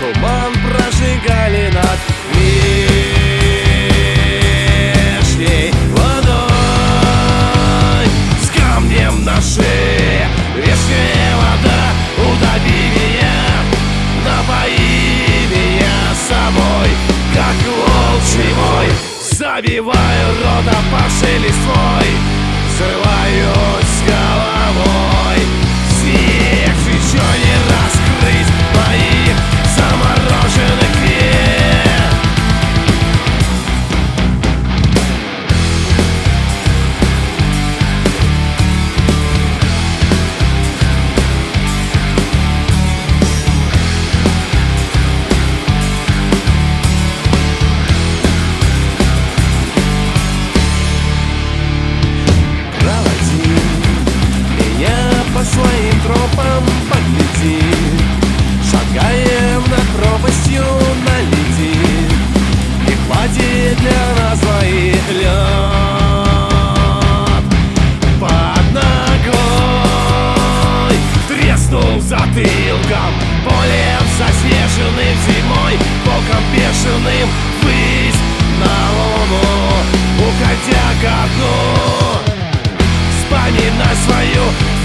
туман прожигали над вешней водой. С камнем на шее вешняя вода, утопи меня, напои меня собой, как волчий мой. Забиваю рот опавшей листвой, срываюсь с головой. Снег еще не раскрыть моих замороженных век. По своим тропам погляди, шагаем над пропастью на леди, и хватит для нас двоих лед под ногой. Треснул затылком, полем заснеженным зимой, боком бешеным ввысь на луну, уходя ко дну. Вспоминай свою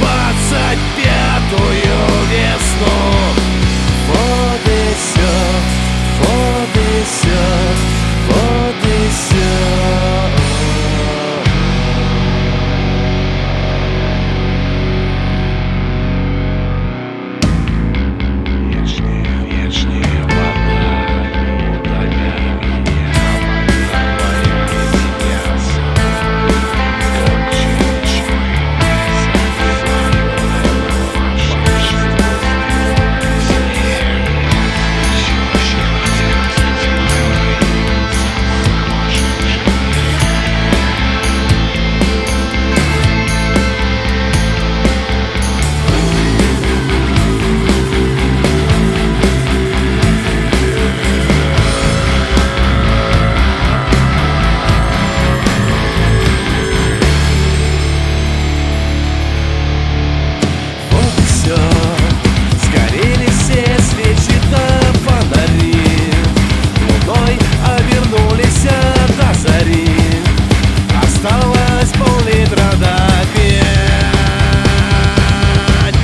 25-ю весну. Вот и все, вот и все, вот и все. Вечная вода, утопи меня, напои меня собой, как чуть-чуть. Сгорели все свечи до фонари, луной обернулись до зари. Осталось пол-литра допить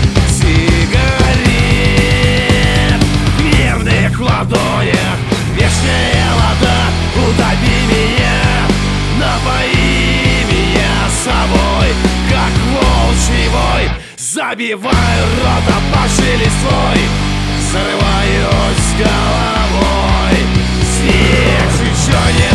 сигарет. В мирных ладонях вешняя вода, утопи меня, напои меня собой, как волчий вой. Забиваю рот опавшей листвой, срываюсь с головой. Снег еще не